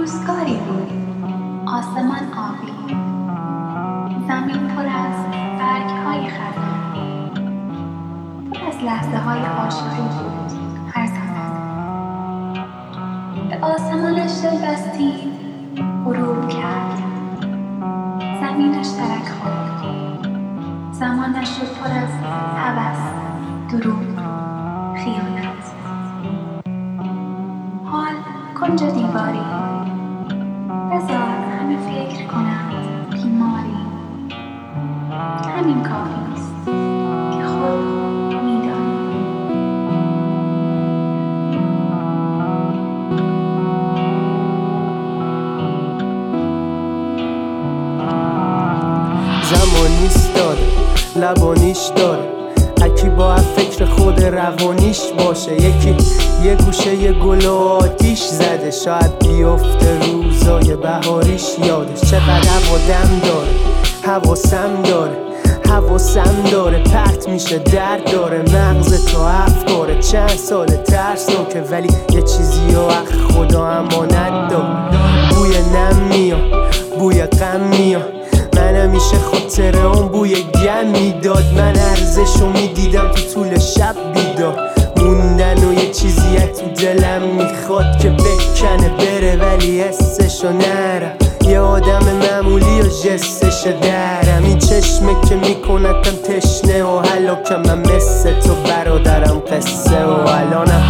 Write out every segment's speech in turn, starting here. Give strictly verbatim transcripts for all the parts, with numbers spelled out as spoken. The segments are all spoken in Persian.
روزگاری بود، آسمان آبی، زمین پر از برگ‌های خزان، پر از لحظه‌های عاشقی بود هر زمان. به آسمانش دل بستیم، غروب کرد، زمینش ترک خورد، زمانش شد پر از هوس، دروغ، خیانت. حال کنج دیواری، بذار همه فکر کنند بیماری. همین کافیست که خود میدانی. زمانیست داره، لبانیش داره، اکی با فکر خود روانیش باشه. یکی یه گوشه یه گل و آتیش زده، شاید بیفته روزای بهاریش یادش. چقدر هوا دم داره، حواسم داره، حواسم داره، پرت میشه درد داره، مغز تو افکاره. چند سال ترسناکه ولی یه چیزی و خدا امانت داره. بوی نم میاد، بوی غم میاد، من همیشه خاطر اون بوی گم میداد. من ارزشو میدیدم تو طول شب بیدار موندن و یه چیزی تو دلم میخواد که بکنه بره ولی حسشو نرم. یه آدم معمولی و جستش درم، این چشمه که میکنتم تشنه و هلاکم. من مثل تو برادرم قصه و الانم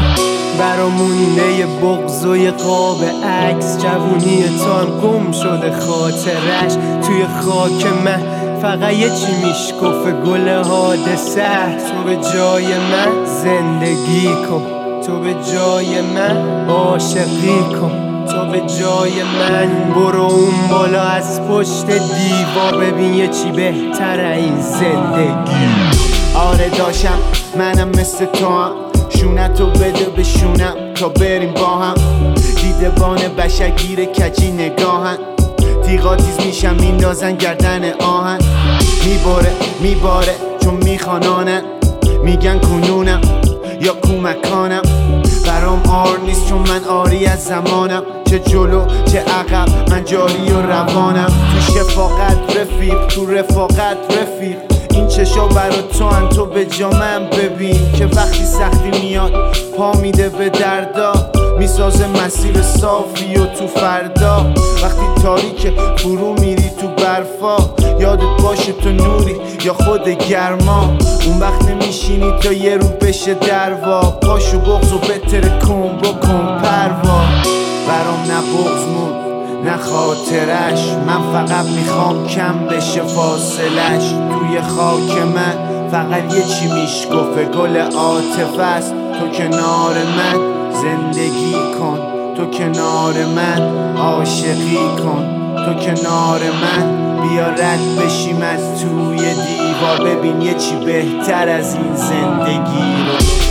برامونده یه بغض و یه قاب عکس. جوونی تو هم گم شده خاطرش توی خاک من. فقط یه چی میشکفه گل حادثه، تو به جای من زندگی کن، تو به جای من عاشقی کن، تو به جای من برو اون بالا از پشت دیوار ببین یه چی بهتره این زندگی. آره داشتم منم مثل تو هم، شونتو بده به شونم تا بریم با هم. دیده بان بشگیر کجی نگاهن، تیغا تیز میشم میندازن گردن آهن. میباره میباره چون میخوانانن، میگن کنونم یا کومکانم. برام آر نیست چون من آری از زمانم، چه جلو چه عقب من جاری و روانم. تو شفاقت رفیق، تو رفاقت رفیق، این چشا برا تو ان تو به جا من ببین که وقتی سختی میاد پا میده به دردا، میسازه مسیر صافی و تو فردا. وقتی تاریکه فرو میری تو برفا، یادت باشه تو نوری یا خود گرما. اون وقت نمیشینی تا یه رو بشه دروا، پاشو بغض و بتره کن بکن پروا. برام نه بغض مون نه خاطرش، من فقط میخوام کم بشه فاصلش. توی خاک من فقط یه چی میشکفه گل عاطفه است. تو کنار من زندگی کن، تو کنار من عاشقی کن، تو کنار من بیا رد بشیم از توی دیوار ببین یه چی بهتر از این زندگی رو.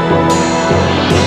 هم